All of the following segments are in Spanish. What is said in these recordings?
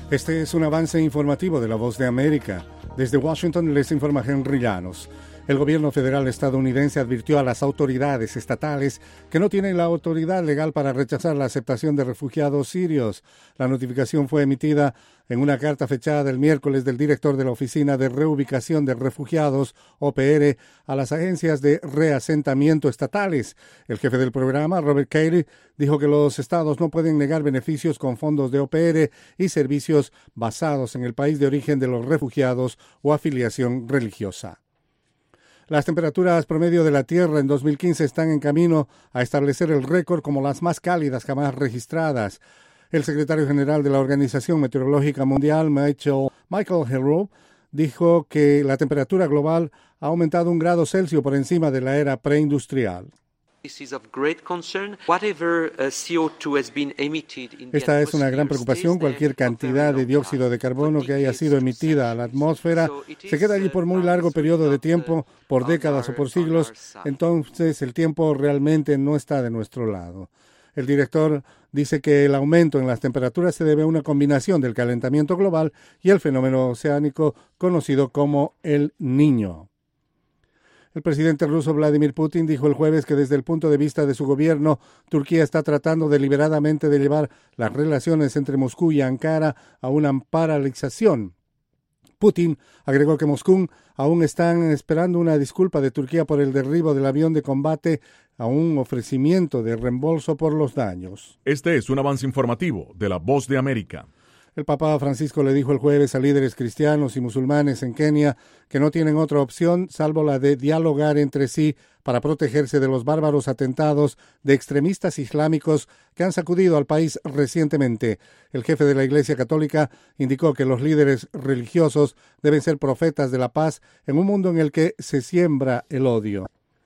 Este es un avance informativo de La Voz de América. Desde Washington les informa Henry Llanos. El gobierno federal estadounidense advirtió a las autoridades estatales que no tienen la autoridad legal para rechazar la aceptación de refugiados sirios. La notificación fue emitida en una carta fechada el miércoles del director de la Oficina de Reubicación de Refugiados, OPR, a las agencias de reasentamiento estatales. El jefe del programa, Robert Cayley, dijo que los estados no pueden negar beneficios con fondos de OPR y servicios basados en el país de origen de los refugiados o afiliación religiosa. Las temperaturas promedio de la Tierra en 2015 están en camino a establecer el récord como las más cálidas jamás registradas. El secretario general de la Organización Meteorológica Mundial, Michael Hero, dijo que la temperatura global ha aumentado 1 grado Celsius por encima de la era preindustrial. Esta es una gran preocupación. Cualquier cantidad de dióxido de carbono que haya sido emitida a la atmósfera se queda allí por muy largo periodo de tiempo, por décadas o por siglos. Entonces el tiempo realmente no está de nuestro lado. El director dice que el aumento en las temperaturas se debe a una combinación del calentamiento global y el fenómeno oceánico conocido como el Niño. El presidente ruso Vladimir Putin dijo el jueves que desde el punto de vista de su gobierno, Turquía está tratando deliberadamente de llevar las relaciones entre Moscú y Ankara a una paralización. Putin agregó que Moscú aún están esperando una disculpa de Turquía por el derribo del avión de combate a un ofrecimiento de reembolso por los daños. Este es un avance informativo de La Voz de América. El Papa Francisco le dijo el jueves a líderes cristianos y musulmanes en Kenia que no tienen otra opción salvo la de dialogar entre sí para protegerse de los bárbaros atentados de extremistas islámicos que han sacudido al país recientemente. El jefe de la Iglesia Católica indicó que los líderes religiosos deben ser profetas de la paz en un mundo en el que se siembra el odio.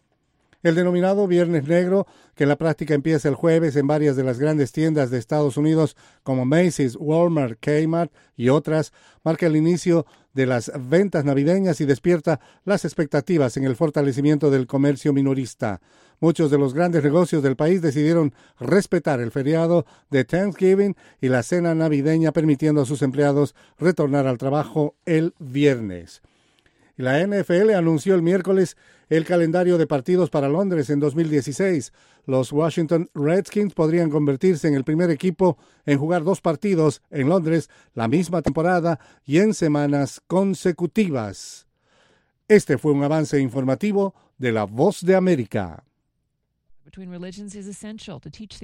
El denominado Viernes Negro, que en la práctica empieza el jueves en varias de las grandes tiendas de Estados Unidos como Macy's, Walmart, Kmart y otras, marca el inicio de las ventas navideñas y despierta las expectativas en el fortalecimiento del comercio minorista. Muchos de los grandes negocios del país decidieron respetar el feriado de Thanksgiving y la cena navideña, permitiendo a sus empleados retornar al trabajo el viernes. La NFL anunció el miércoles el calendario de partidos para Londres en 2016. Los Washington Redskins podrían convertirse en el primer equipo en jugar 2 partidos en Londres la misma temporada y en semanas consecutivas. Este fue un avance informativo de La Voz de América.